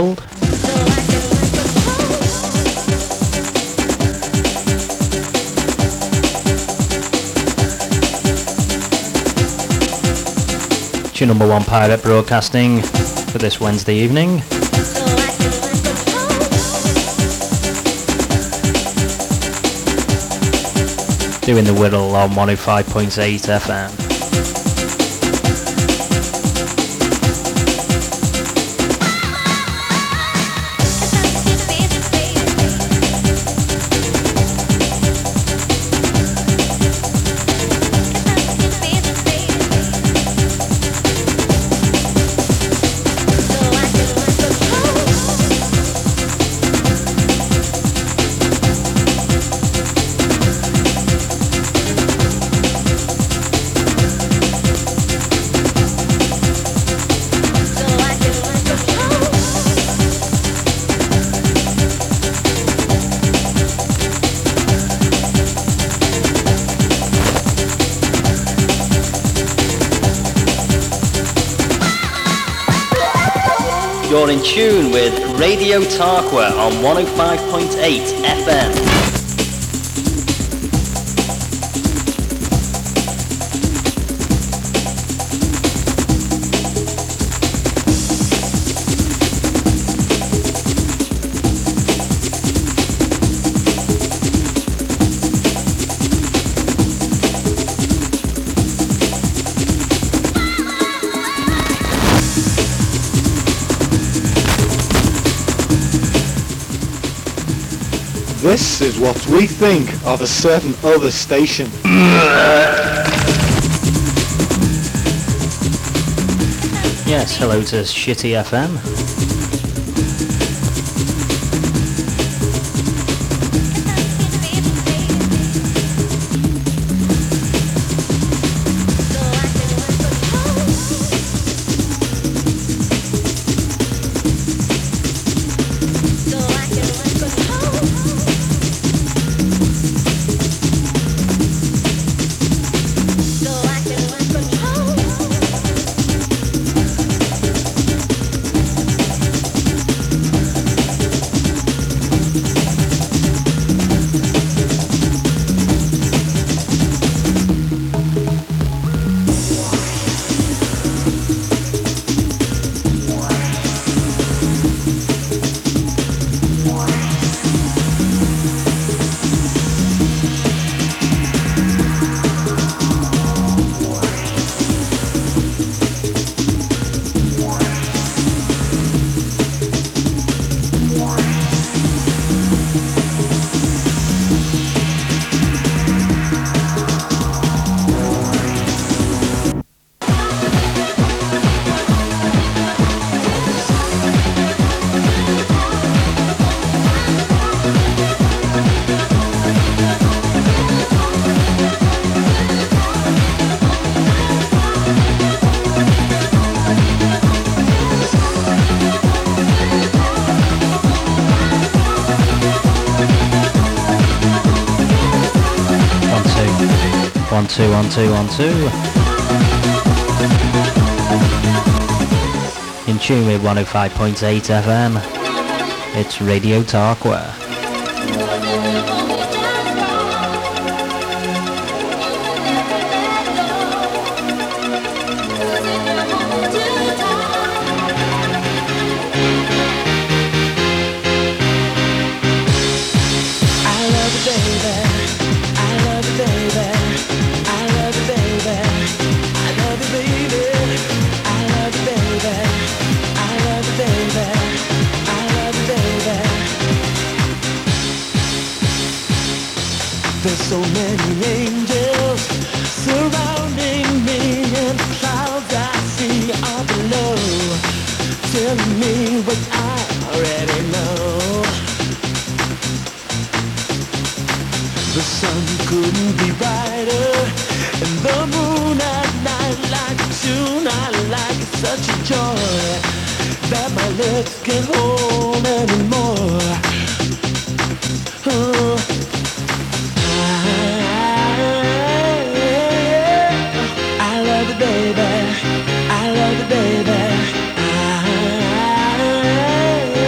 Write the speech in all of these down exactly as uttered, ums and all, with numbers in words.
It's your number one pirate broadcasting for this Wednesday evening. Doing the Whittle on one oh five point eight F M. You're in tune with Radio Tarkwa on one oh five point eight F M. This is what we think of a certain other station. Yes, hello to Shitty F M. Two, one, two, one, two. In tune with one oh five point eight F M. It's Radio Tarkwa. There's so many angels surrounding me, and the clouds I see are below, telling me what I already know. The sun couldn't be brighter, and the moon at night like a tune I like. It's such a joy that my lips can't hold anymore. Oh. Baby, I love you, baby. I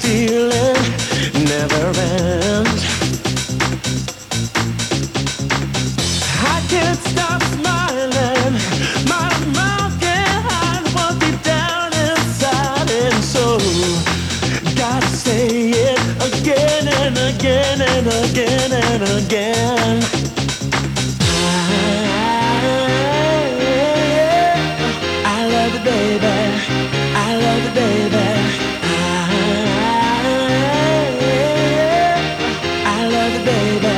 feeling never ends. I can't stop smiling. My mouth can't hide what's deep down inside, and so gotta say it again and again and again and again. I, I love you, baby. I love you, baby. I, I love you, baby.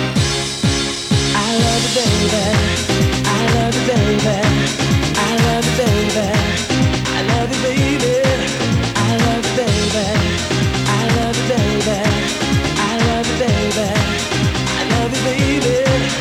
I love you, baby. I love you, baby. I love you, baby. I love you, baby. I love you, baby. I love you, baby. I love you, baby. I love you, baby.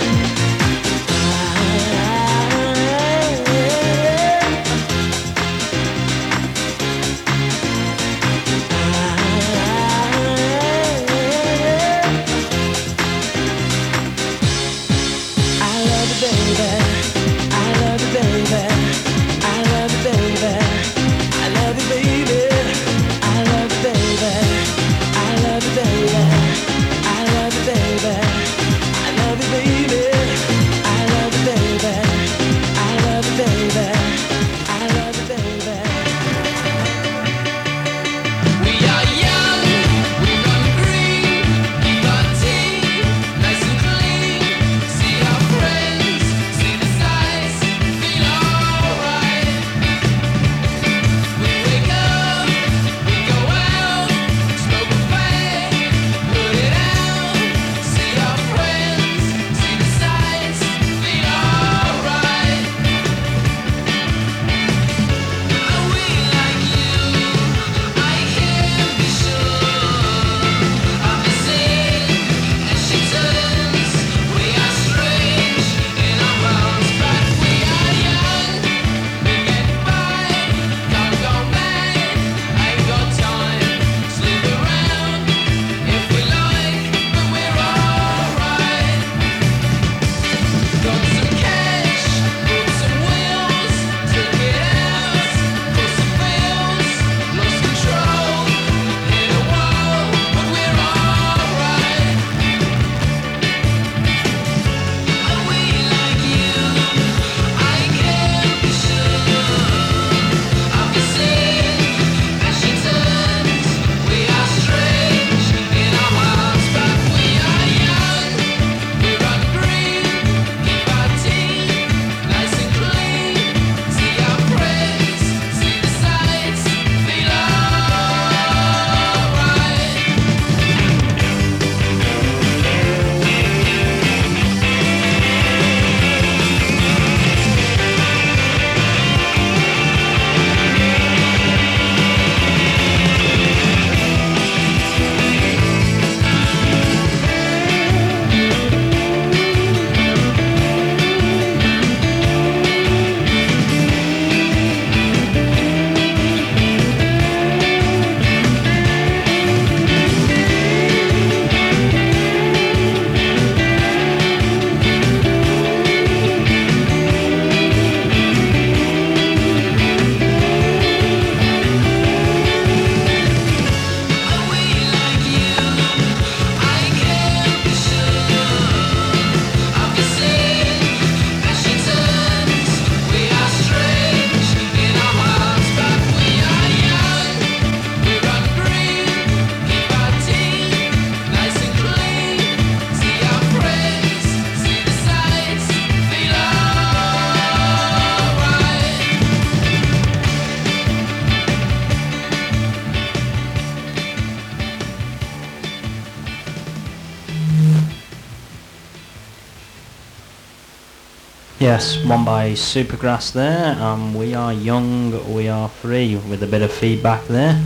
Yes, one by Supergrass there. Um, we are young, we are free, with a bit of feedback there.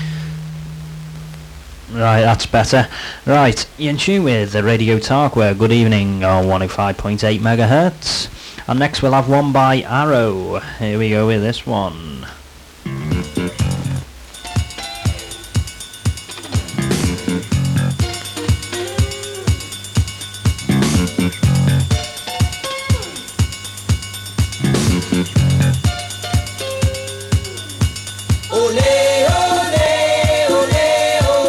Right, that's better. Right, you're in tune with the Radio Tarkwa. Good evening on one oh five point eight megahertz. And next we'll have one by Arrow. Here we go with this one. Ole, ole, ole, ole.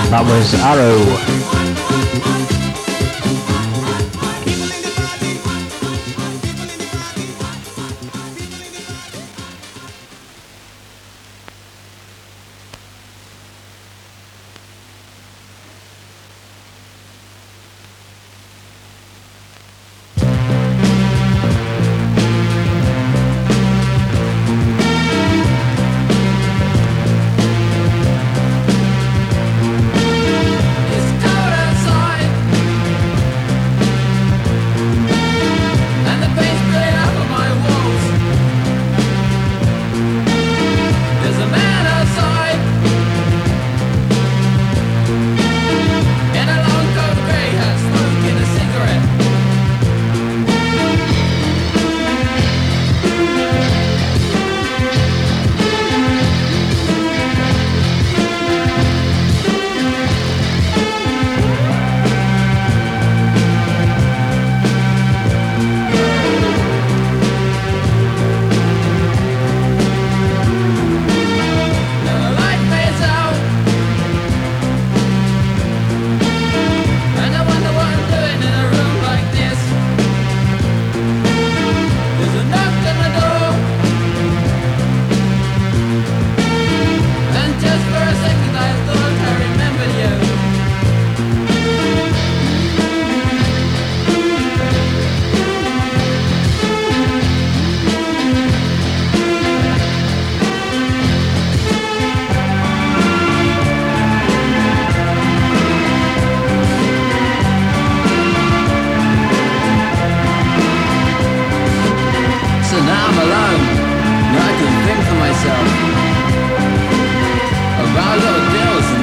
That was Arrow. About little deals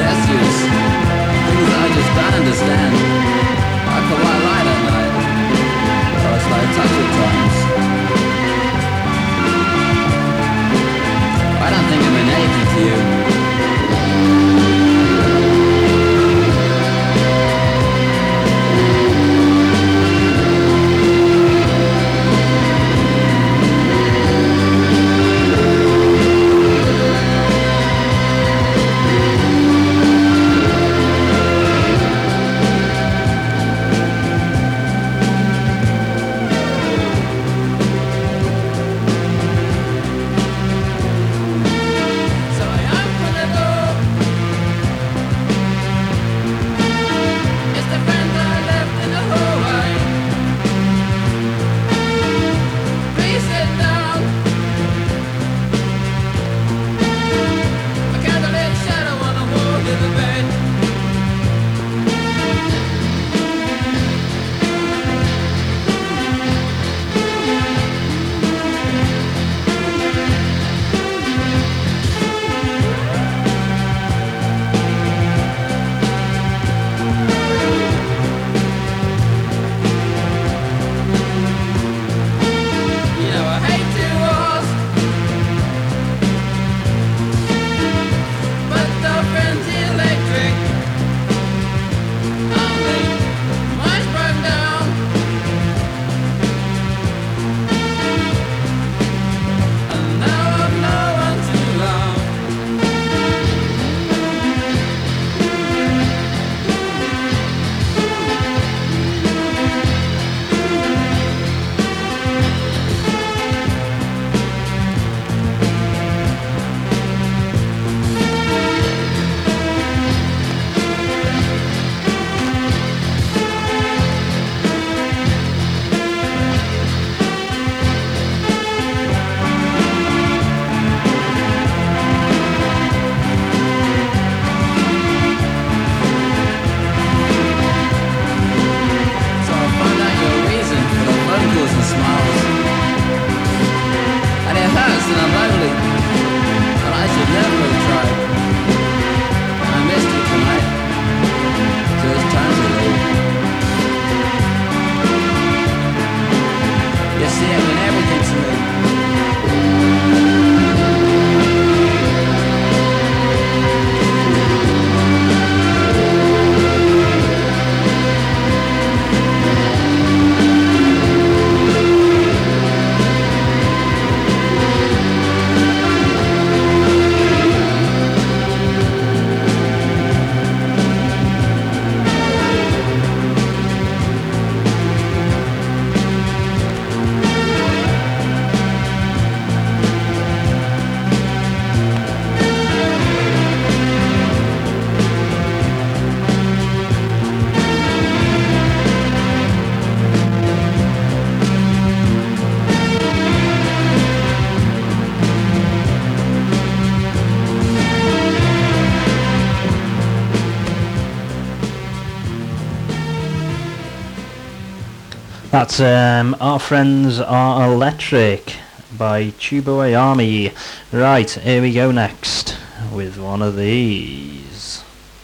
That's um, Our Friends Are Electric by Tubeway Army. Right, here we go next with one of these.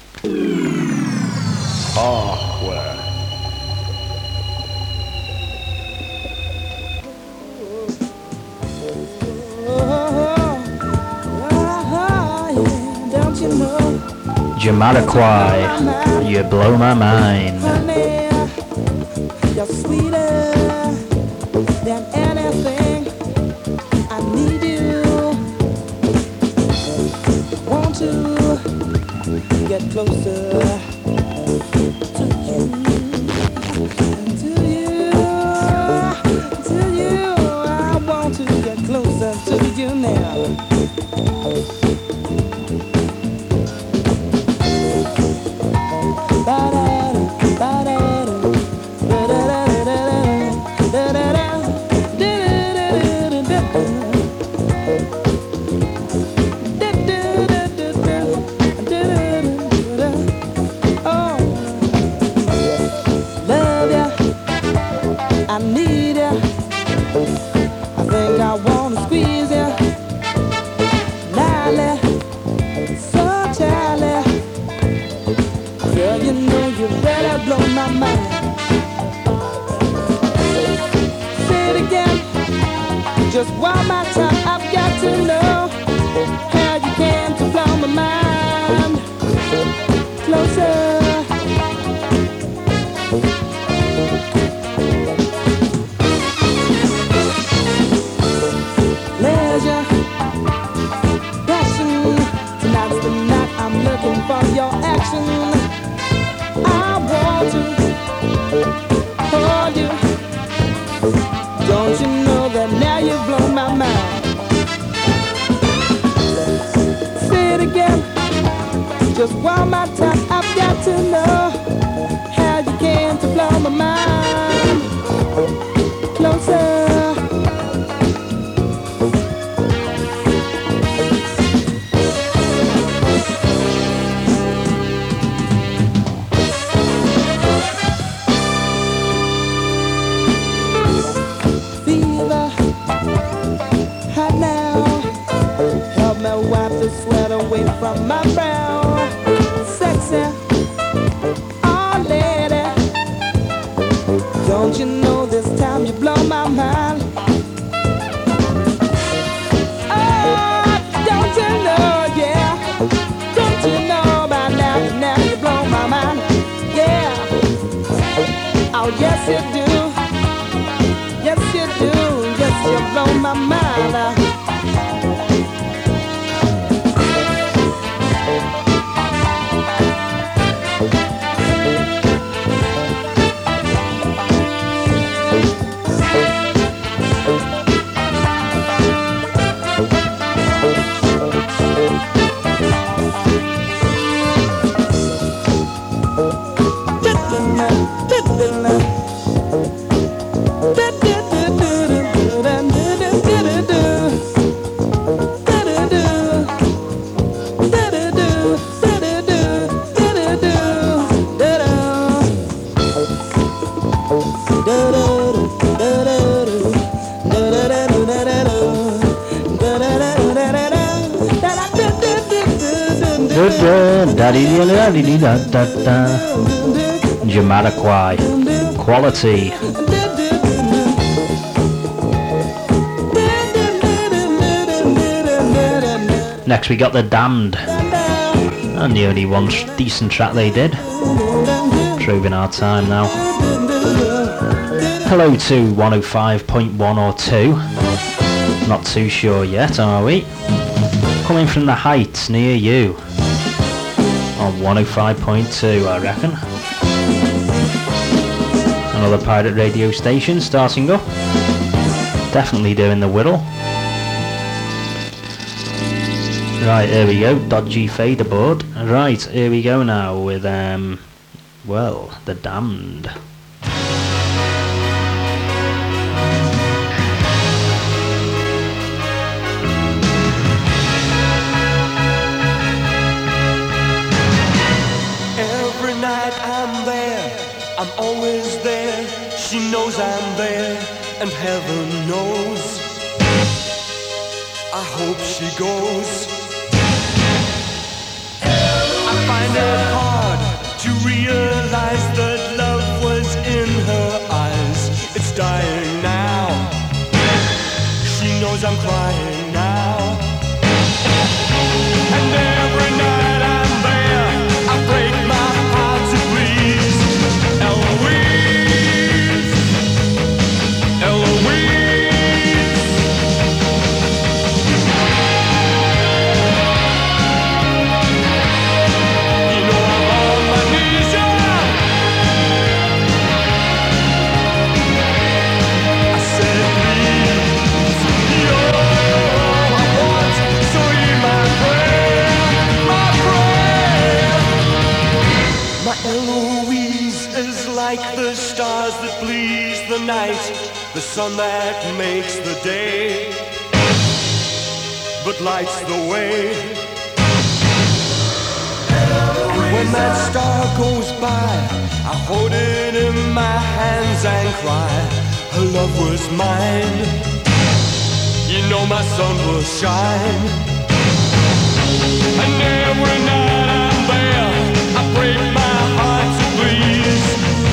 Hardware. Jamiroquai, You Blow My Mind. Honey, you're sweeter than anything. I need you. Want to get closer to you, to you, to you. I want to get closer to you now. Just one more time, I've got to know how you can to blow my mind closer. Leisure, passion, tonight's the night I'm looking for your action. I want to hold you. Don't you know that now you've blown my mind? Say it again, just one more time. I've got to know how you came to blow my mind closer. Sweat away from my brow. Sexy, oh lady, don't you know this time you blow my mind? Oh, don't you know, yeah, don't you know by now, now you blow my mind, yeah. Oh yes you do, yes you do, yes you blow my mind. Jamiroquai, Quality. Next we got The Damned, and the only one sh- decent track they did. Proving our time now. Hello to one oh five point one or two. Not too sure yet, are we? Coming from the heights near you. On one oh five point two, I reckon. Another pirate radio station starting up. Definitely doing the whittle. Right, here we go. Dodgy fader board. Right, here we go now with, um, well, The Damned. Every night I'm there, I'm always there. She knows I'm there, and heaven knows I hope she goes. I find it hard to realize that love was in her eyes. It's dying now. She knows I'm crying now. And every night I'm there, I break my heart to please Eloise, Eloise. You know I'm on my knees, yeah. I said please, you're all I want, so hear my prayer, my prayer. My Eloise is like the stars that please the night, the sun that makes the day, but lights the way. When that star goes by, I hold it in my hands and cry, her love was mine. You know my sun will shine. And every night I'm there, I break my heart to please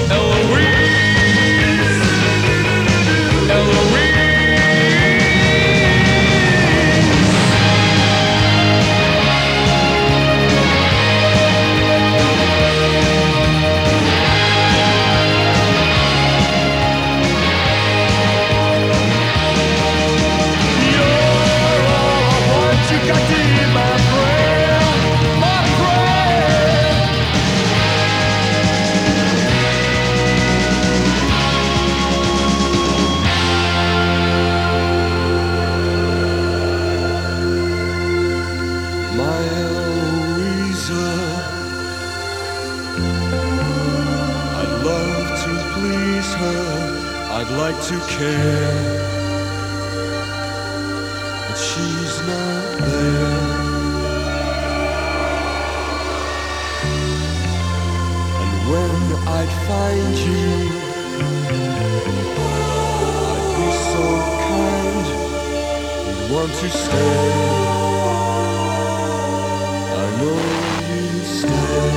Eloise, Eloise. You got to hear my prayer, my prayer. My Eloisa, I'd love to please her, I'd like to care, but she's not there. And when I'd find you, I'd be so kind, you'd want to stay. I know you'd stay.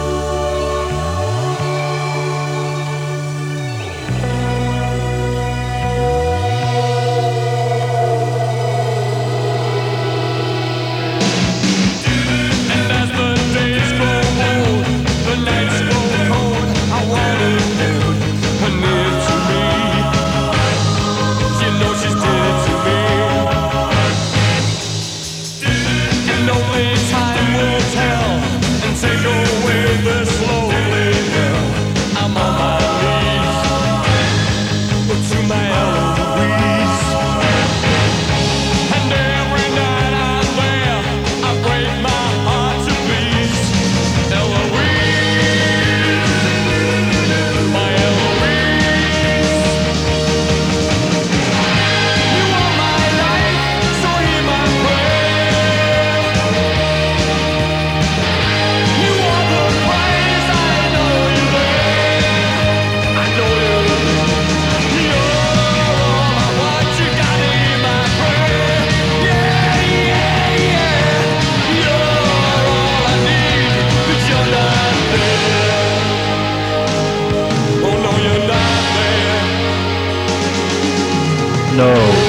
No.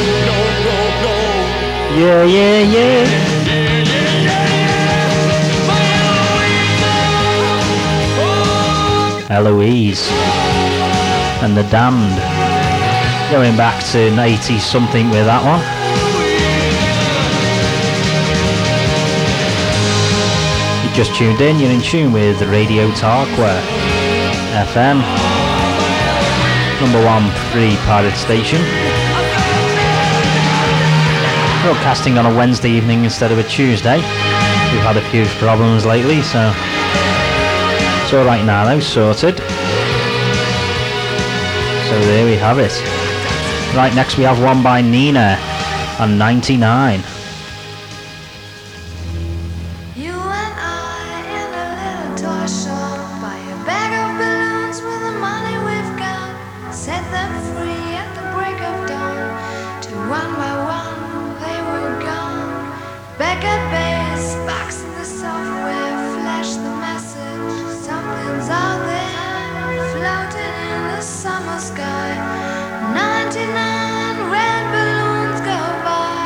Yeah, yeah, yeah. Eloise and the Damned. Going back to ninety something with that one. You just tuned in, you're in tune with Radio Tarkwa F M, number one free pirate station. Broadcasting on a Wednesday evening instead of a Tuesday. We've had a few problems lately, so it's alright now though, sorted. So there we have it. Right, next we have one by Nina and ninety-nine. You and I in a little toy shop, buy a bag of balloons with the money we've got, set them free. one by one they were gone. Back at base, box in the software, flash the message. Something's out there, floating in the summer sky. ninety-nine red balloons go by.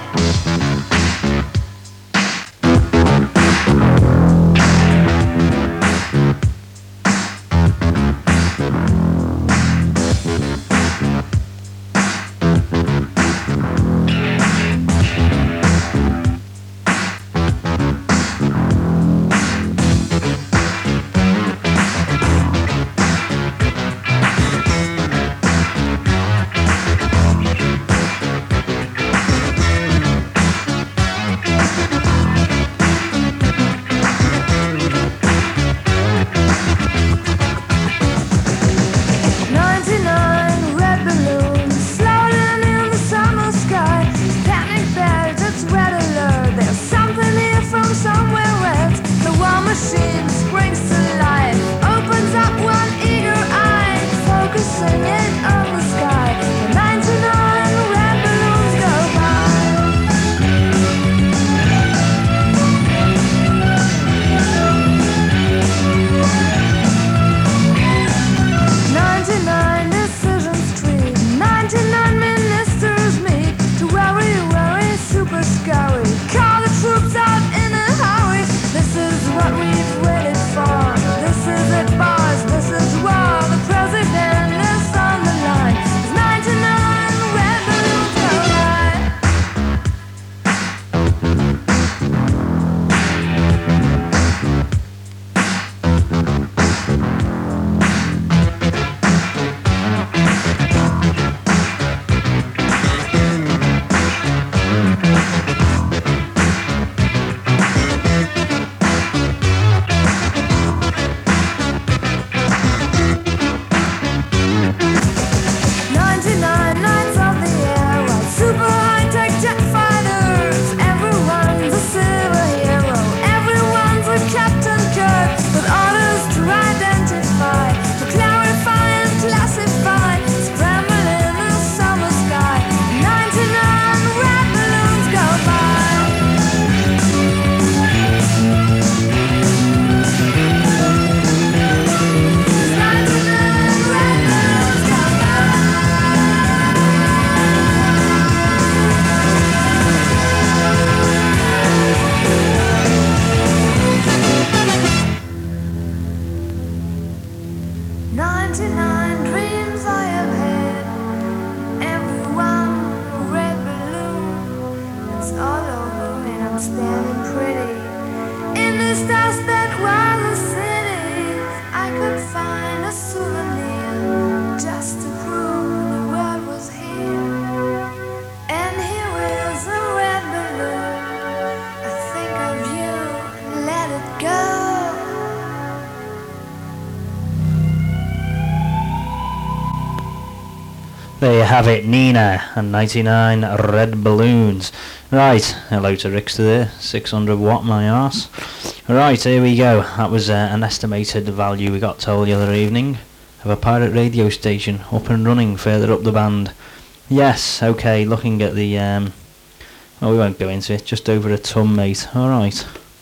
There you have it, Nina and ninety-nine red balloons. Right, hello to Rickster there, six hundred watt my arse. Right, here we go. That was uh, an estimated value we got told the other evening of a pirate radio station up and running further up the band. Yes, okay, looking at the, um, well, we won't go into it, just over a ton, mate. Alright.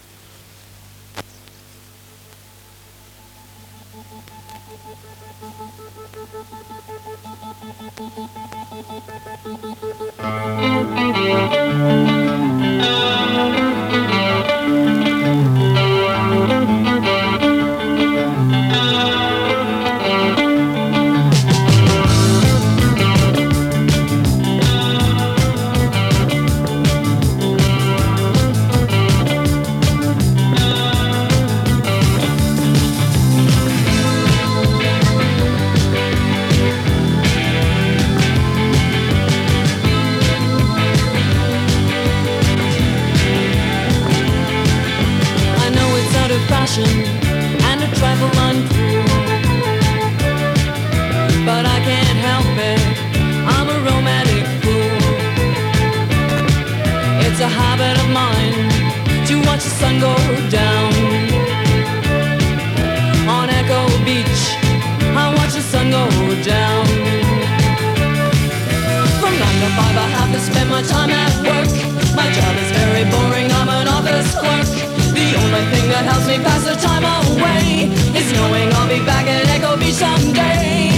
And a trifle untrue, but I can't help it, I'm a romantic fool. It's a habit of mine to watch the sun go down. On Echo Beach, I watch the sun go down. From nine to five I have the spend my time at work. My job is very boring, I'm an office clerk. The only thing that helps me pass the time away is knowing I'll be back at Echo Beach someday.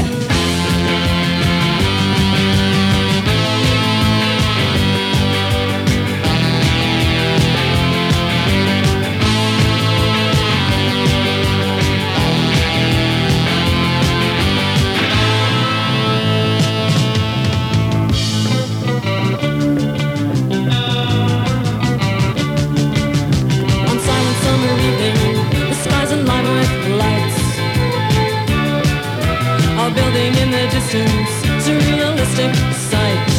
Building in the distance, surrealistic sight.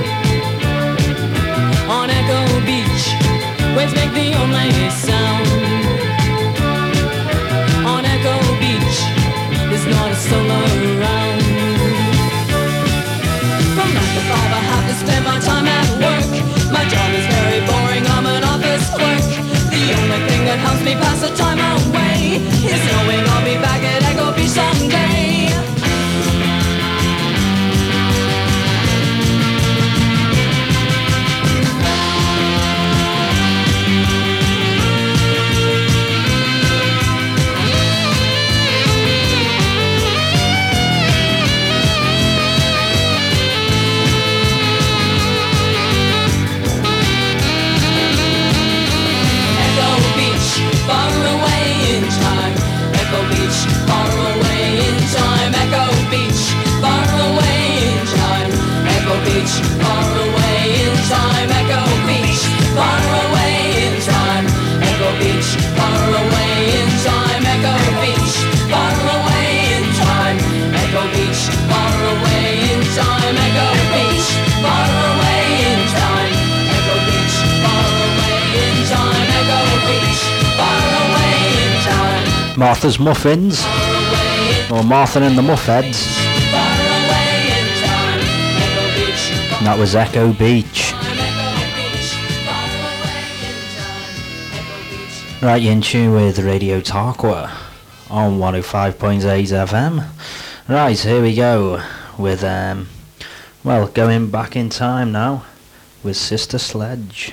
On Echo Beach, waves make the only sound. On Echo Beach, there's not a soul around. From nine to five, I have to spend my time at work. My job is very boring, I'm an office clerk. The only thing that helps me pass the time away is knowing I'll be back at Echo Beach someday. Far away in time, Echo Beach, far away in time, Echo Beach, far away in time, Echo Beach, far away in time, Echo Beach, far away in time, Echo Beach, far away in time, Echo Beach, far away in time, Echo Beach, far away in time, Echo Beach, far away in time, Echo Beach, far away in time, Echo Beach. Martha's Muffins, or Martha and the Muffheads. And that was Echo Beach. Right, you're in tune with Radio Tarkwa on one oh five point eight F M. Right, here we go with, um, well, going back in time now with Sister Sledge.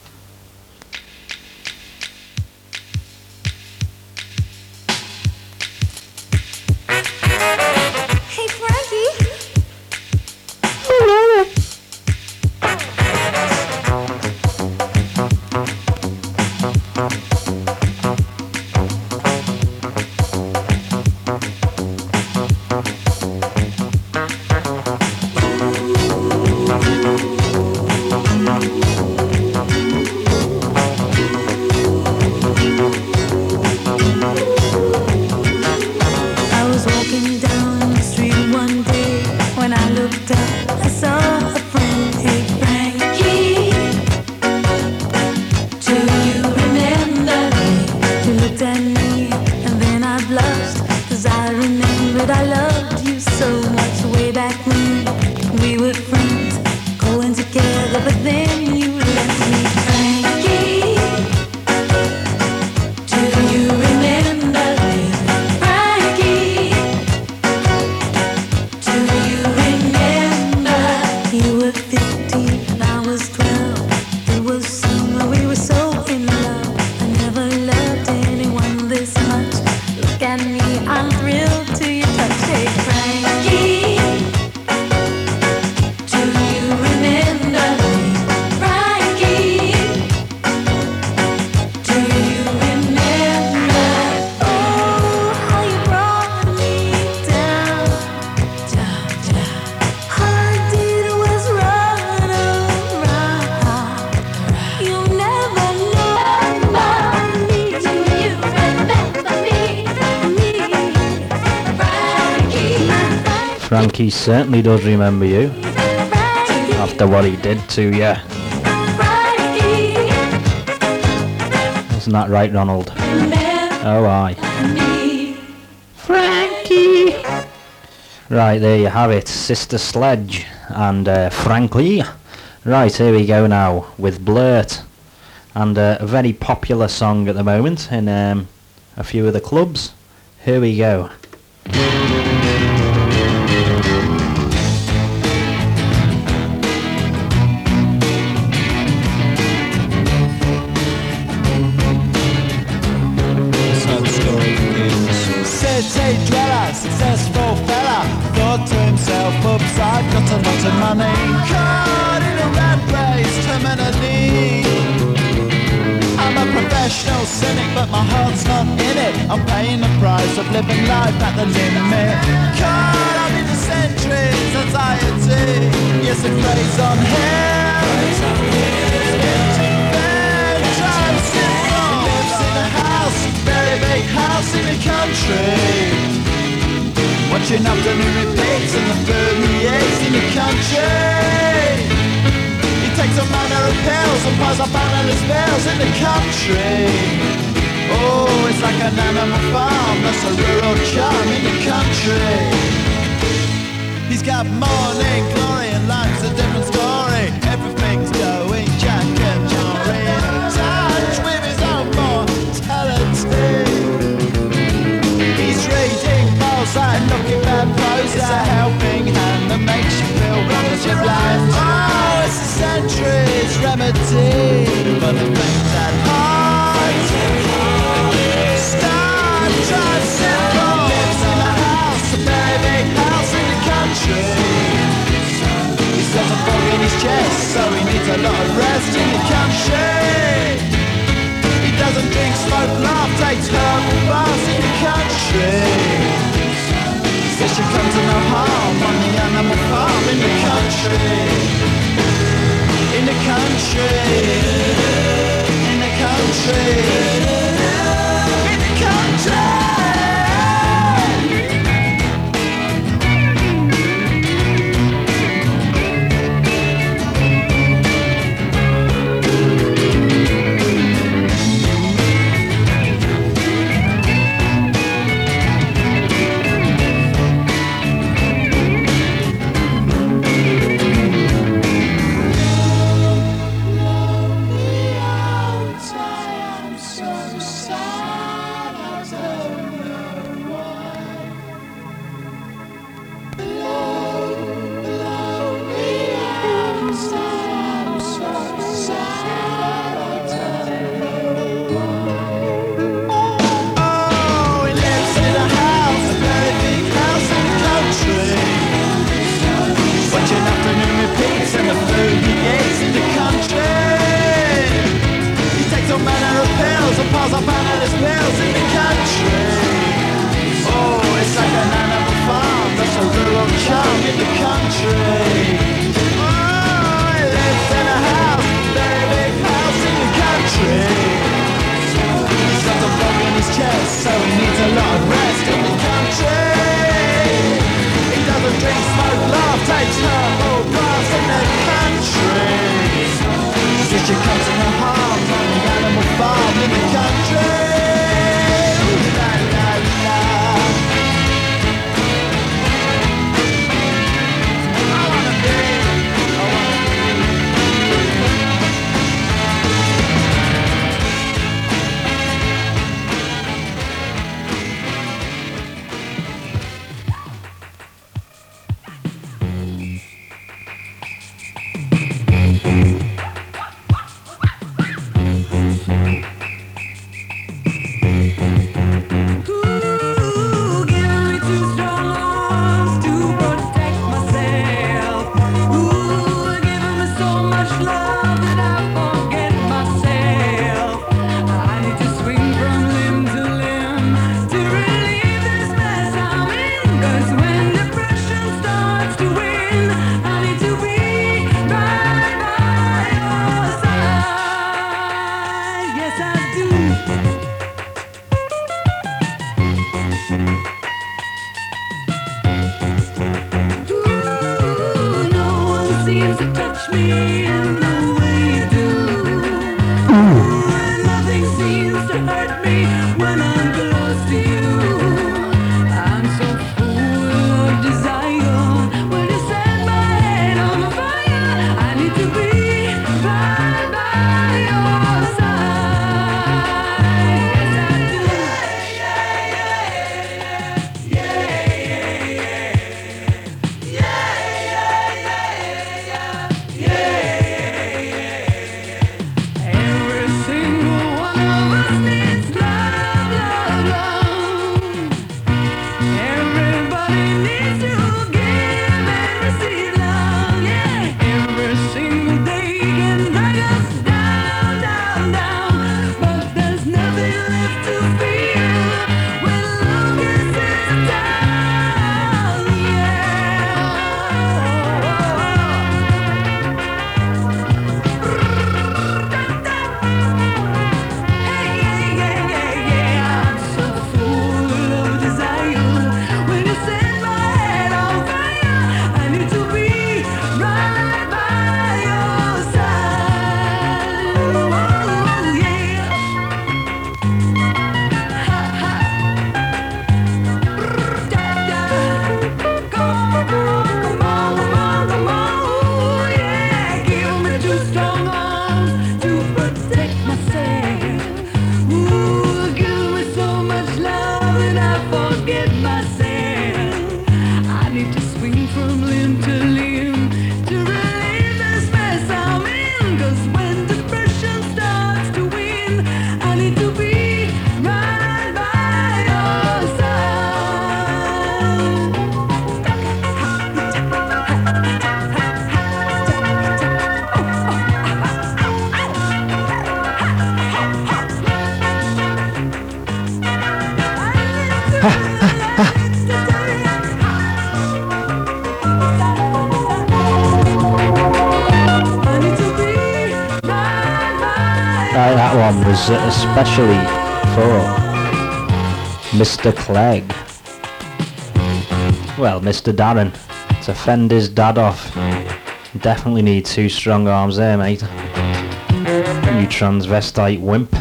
Frankie certainly does remember you after what he did to you. Isn't that right, Ronald? Oh, aye. Frankie! Right, there you have it. Sister Sledge and uh, Frankly. Right, here we go now with Blurt. And uh, a very popular song at the moment in um, a few of the clubs. Here we go. to money. Caught in a rat race, terminally. I'm a professional cynic, but my heart's not in it. I'm paying the price of living life at the limit. Caught up in the centuries, anxiety. Yes, it plays on him. Empty bed, drives syndrome. Lives in a house, very big house in the country. Watching afternoon repeats and the food he eats in the country. He takes a manner of pills and piles up analyst bills in the country. Oh, it's like an animal farm, that's a rural charm in the country. He's got morning glory and life's a different story. Everything's going Jack and Jory. In touch with his own mortality. He's reading and looking bad prose. It's a helping hand that makes you feel wrong as you're blind. Oh, it's a century's remedy for the things at heart. Star Drive syndrome. Lives in a house, a very big house in the country. He's got a fog in his chest, so he needs a lot of rest in the country. He doesn't drink, smoke, laugh, takes herbal baths in the country. Guess you come to no harm on the animal farm in the country. In the country. In the country. In the country. Right, that one was uh, especially for Mister Clegg. Well, Mister Darren, to fend his dad off. Definitely need two strong arms there, mate. You transvestite wimp.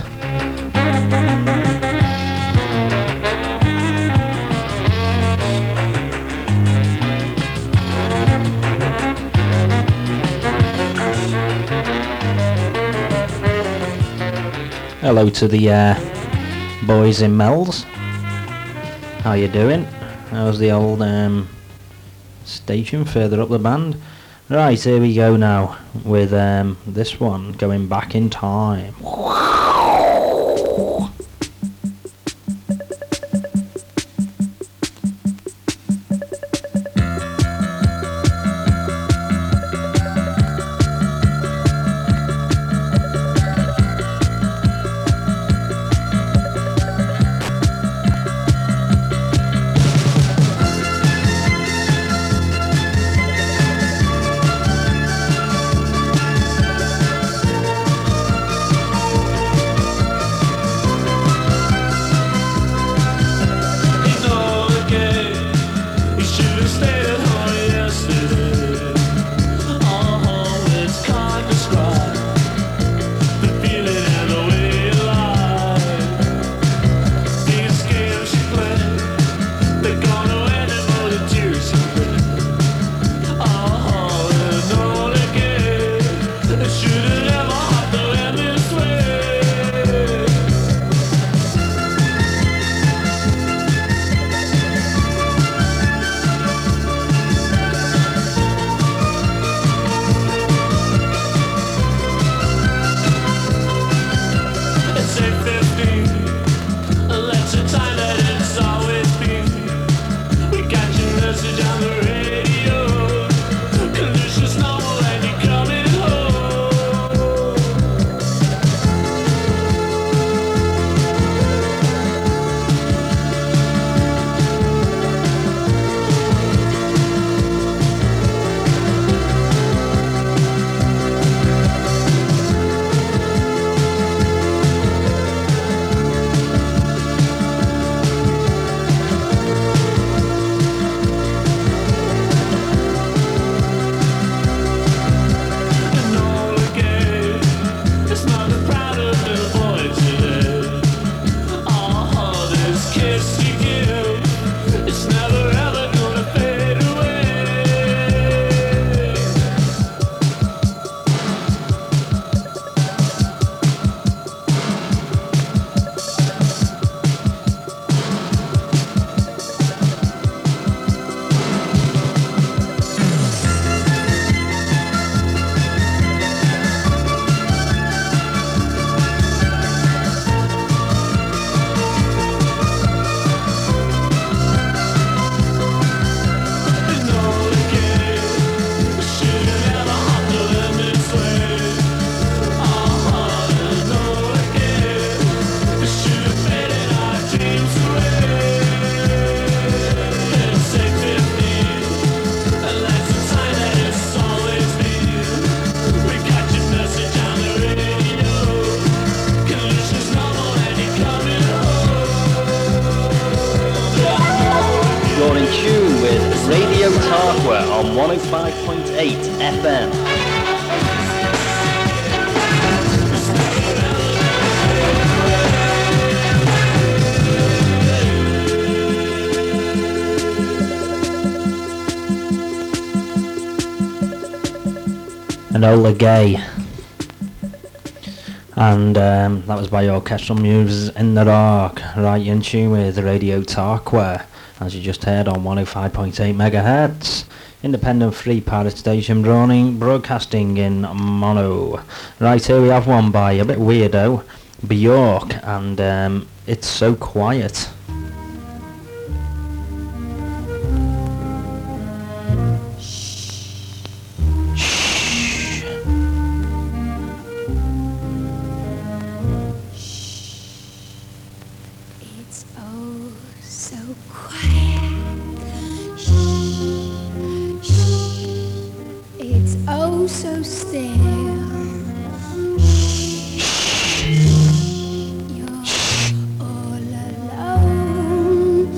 Hello to the uh, boys in Mel's. How you doing? How's the old um, station further up the band? Right, here we go now with um, this one, Going Back in Time. on one oh five point eight F M. Enola Gay, and um, that was by Orchestral Muse in the Dark, right in tune with Radio Tarkwa, as you just heard on one oh five point eight megahertz, independent free pirate station broadcasting, broadcasting in mono. Right, here we have one by a bit weirdo, Bjork, and um, It's So Quiet. It's oh so so still. You're all alone.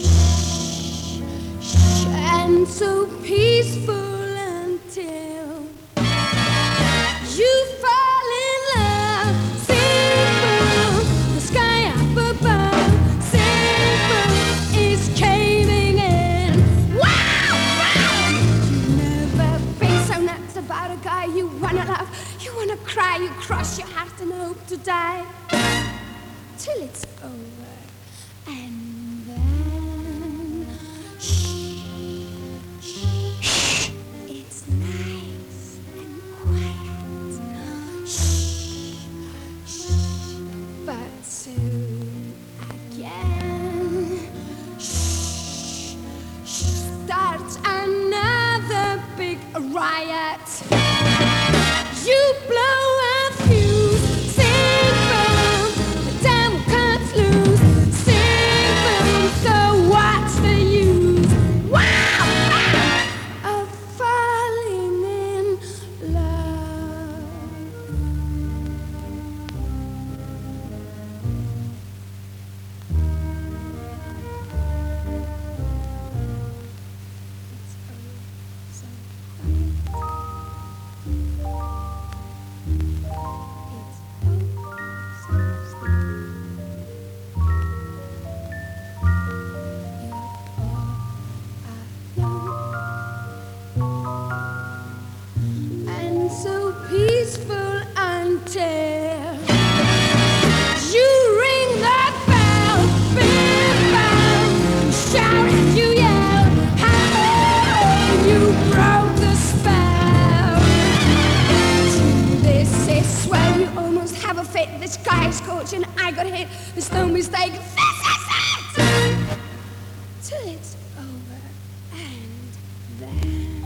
And so peaceful until you fall in love. Simple, the sky up above. Simple is caving in. Wow, wow. You never been so nuts about a guy you wanna love. You wanna cry, you cross your heart and hope to die till it's over. And then shh, shh, it's nice and quiet. Shh, shh, but soon again, shh, shh, starts another big riot. You blow a fuse, simple, the devil cuts loose, simple, so what's the use? Wow, wow, of falling in love. It's oh so quiet. It's oh so still. You're all alone and so peaceful until you ring that bell, big bell, shout and you yell, how you broke the spell. This is swell, you almost have a fit. The sky is scorching, I got hit. There's no mistake. This is it. Till it's over, and then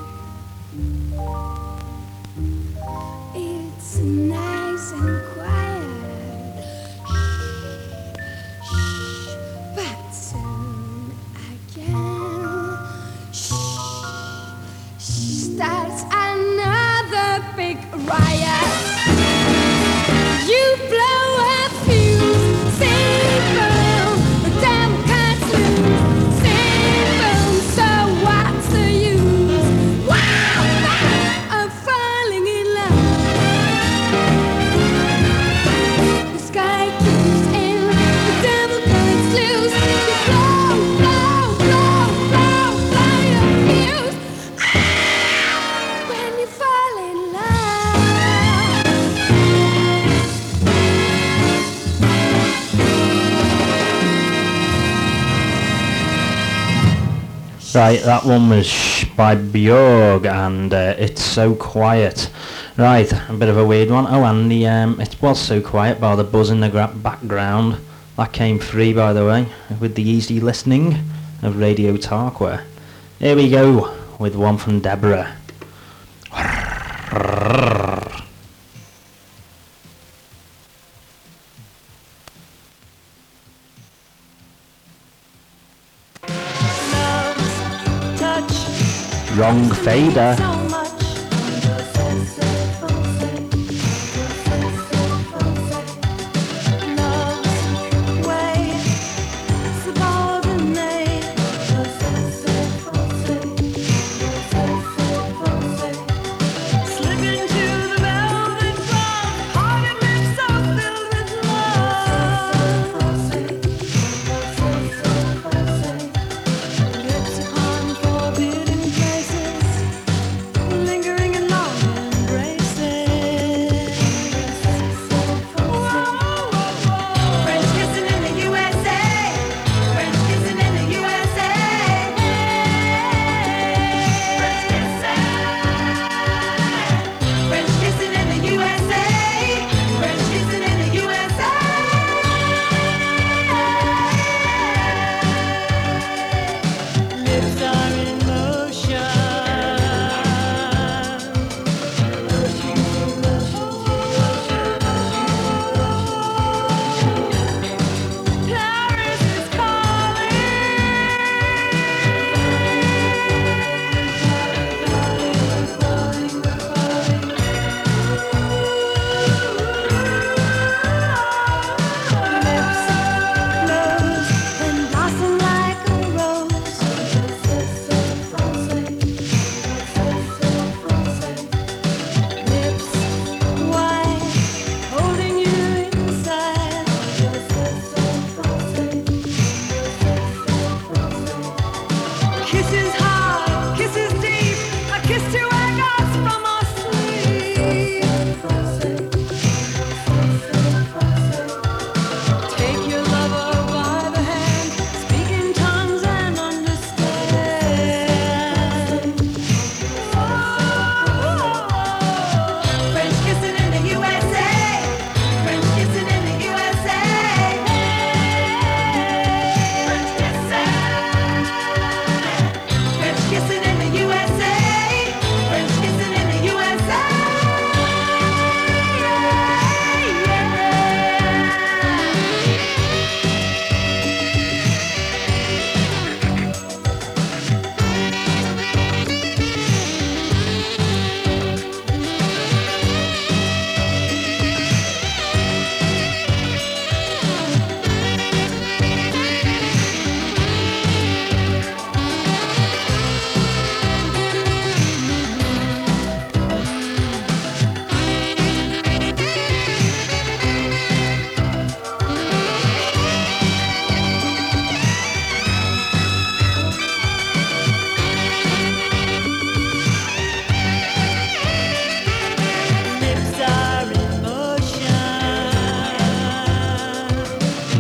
it's nice and quiet. Shh, shh, but soon again, shh, shh, starts another big riot. You blow a fuse, simple, the devil cuts loose, simple, so what's the use? Wow, wow, of falling in love. The sky keeps in, the devil cuts loose, you blow, blow, blow, blow, blow your fuse. Ah, when you fall in love. Right, that one was Shh by Björk, and uh, It's So Quiet. Right, a bit of a weird one. Oh, and the um, It Was So Quiet by the buzz in the gra- background. That came free, by the way, with the easy listening of Radio Tarkwa. Here we go with one from Deborah. Wrong fader.